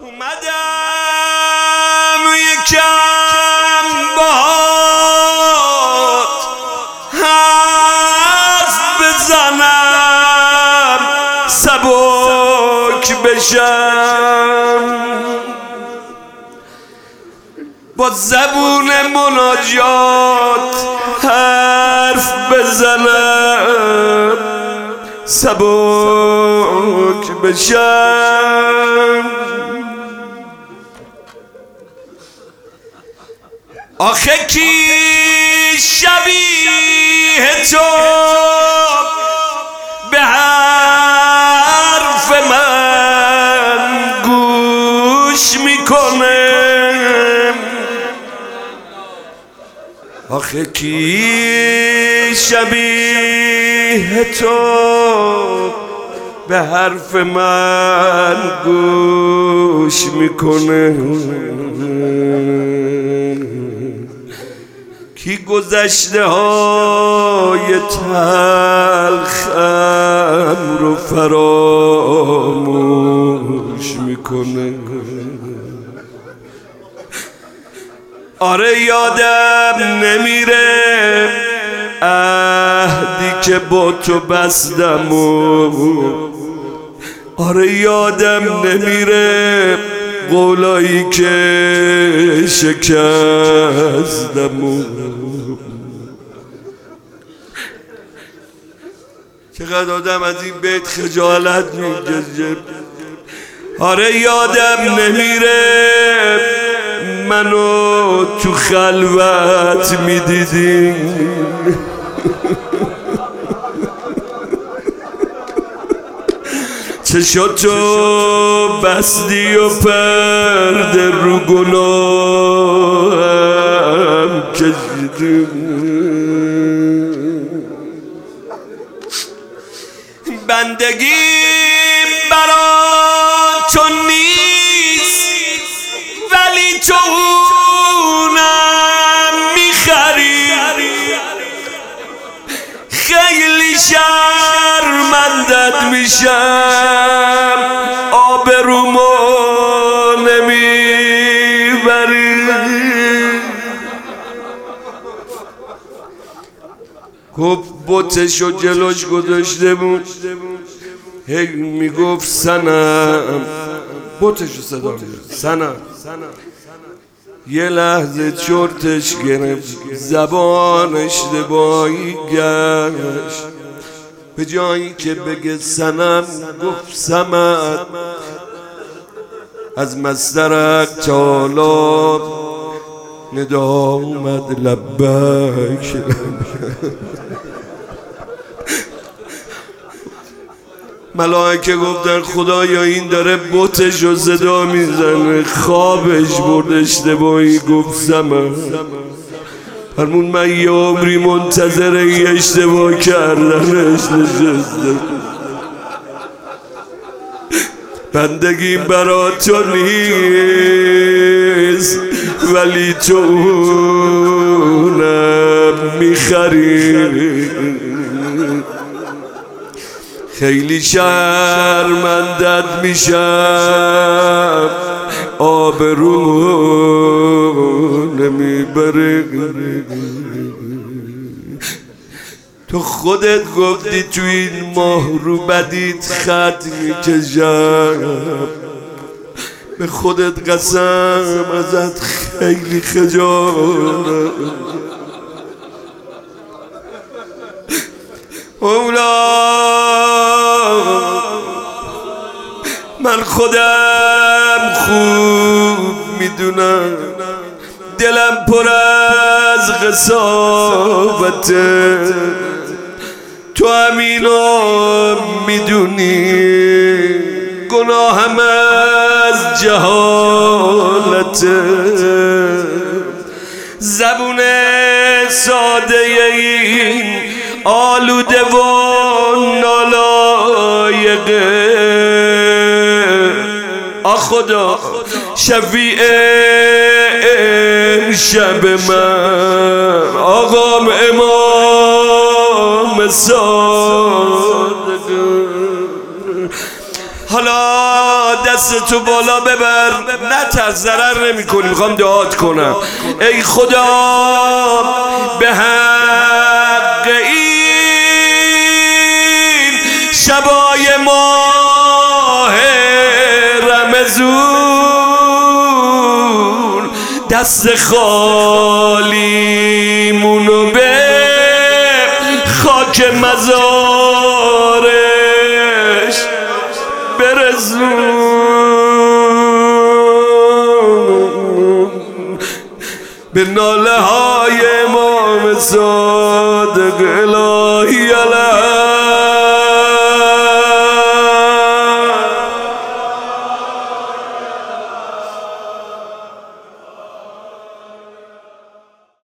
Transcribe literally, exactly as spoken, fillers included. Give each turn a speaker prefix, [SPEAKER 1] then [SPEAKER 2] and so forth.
[SPEAKER 1] اومدم یکم باهات حرف بزنم سبک بشم، با زبون مناجات حرف بزنم سبک بشم. آخه کی شبیه تو به حرف من گوش میکنه؟ آخه کی شبیه تو به حرف من گوش میکنه؟ کی گذشته های تلخم رو فراموش میکنه؟ آره یادم نمیره عهدی که با تو بستم و آره یادم نمیره قولایی که شکستم و چقدر آدم از این بیت خجالت میکشه. آره یادم نمیره منو تو خلوت میدیدی، چشاتو بستی و پرده رو گناهم کشیدی. بندگی برا تو نیست ولی تو اونم میخری، خیلی شرمندت میشم آبرومو نمیبری. خب بوتشو جلوش گذاشته بود هی میگفت سنم، بوتشو صدا میگفت سنم، یه لحظه چرتش گرفت زبان اشتباهی گشت، به جایی که بگه سنم گفت سمد. از مصدرک تالا ندا اومد لبک. ملائکه گفتن خدایا این داره بتش رو صدا میزنه، خوابش برد اشتباهی گفت سمد. فرمون من یه عمری منتظر این اشتباه کردنش نشستم. بندگی برا تو نیست ولی تو اونم میخری، خیلی شرمندت میشم آبرومو نمیبره. تو خودت گفتی تو این ماه رو بدیت خط میکشم، به خودت قسم ازت خیلی خجالت. اولا من خودم خوب میدونم دلم پر از قساوته، تو همینو میدونی گناهم از جهالته. زبون ساده این آلوده و نالایقه، آ خدا شفیع امشب من آقام امام صادق. حالا دست تو بالا ببر، نترس، ضرر نمی کنی، میخوام دعات کنم. ای خدا به حق این شبای ماه رمضون دست خالی مونو به خاک مزارش برسون. به ناله های امام صادق الهی علیه